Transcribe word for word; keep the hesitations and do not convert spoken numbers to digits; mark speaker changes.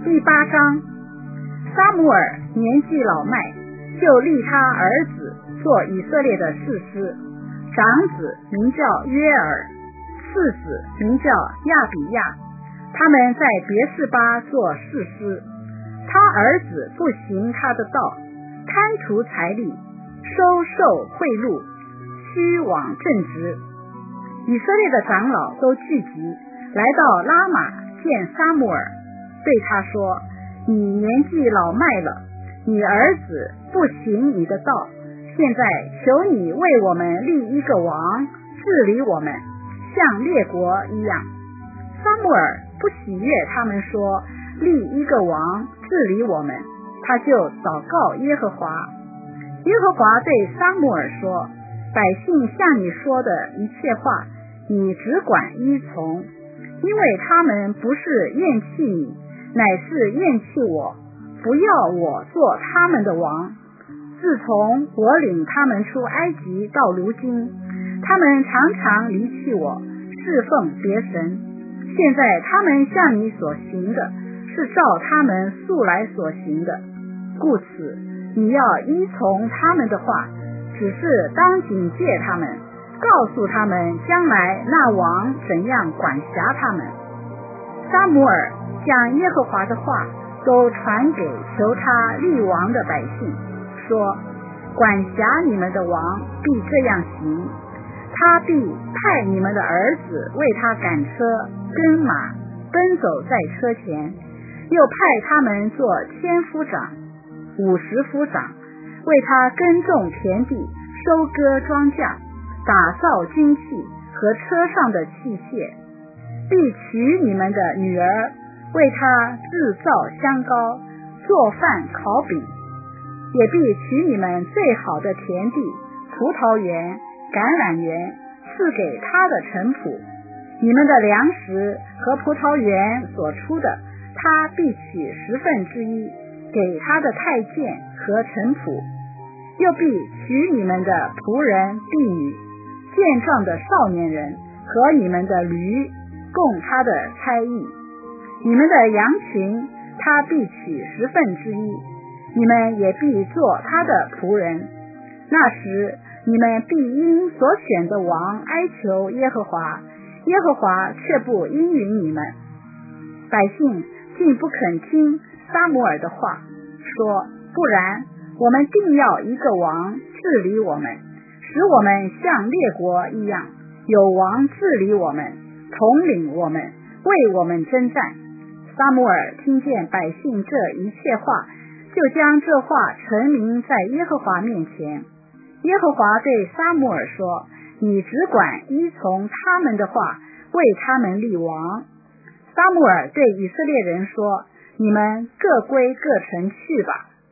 Speaker 1: 第八章，撒母耳年纪老迈，就立他儿子做以色列的士师，长子名叫约尔，次子名叫亚比亚，他们在别是巴做士师。他儿子不行他的道，贪图财力，收受贿赂，虚妄正直。以色列的长老都聚集，来到拉玛见撒母耳，对他说：你年纪老迈了，你儿子不行你的道，现在求你为我们立一个王，治理我们，像列国一样。撒母耳不喜悦他们说立一个王治理我们，他就祷告耶和华。耶和华对撒母耳说：百姓向你说的一切话，你只管依从，因为他们不是厌弃你，乃是厌弃我，不要我做他们的王。自从我领他们出埃及到如今，他们常常离弃我，侍奉别神。现在他们向你所行的，是照他们素来所行的，故此你要依从他们的话，只是当警戒他们，告诉他们将来那王怎样管辖他们。撒母耳将耶和华的话都传给求他立王的百姓，说：管辖你们的王必这样行，他必派你们的儿子为他赶车跟马，奔走在车前，又派他们做千夫长、五十夫长，为他耕种田地，收割庄稼，打造军器和车上的器械，必娶你们的女儿，为他制造香膏，做饭烤饼，也必取你们最好的田地、葡萄园、橄榄园，赐给他的臣仆。你们的粮食和葡萄园所出的，他必取十分之一给他的太监和臣仆，又必取你们的仆人婢女、健壮的少年人和你们的驴，供他的差役。你们的羊群他必取十分之一，你们也必做他的仆人。那时你们必因所选的王哀求耶和华，耶和华却不应允你们。百姓竟不肯听撒母耳的话，说：不然，我们定要一个王治理我们，使我们像列国一样，有王治理我们，统领我们，为我们征战。撒母耳听见百姓这一切话，就将这话陈明在耶和华面前。耶和华对撒母耳说：你只管依从他们的话，为他们立王。撒母耳对以色列人说：你们各归各城去吧。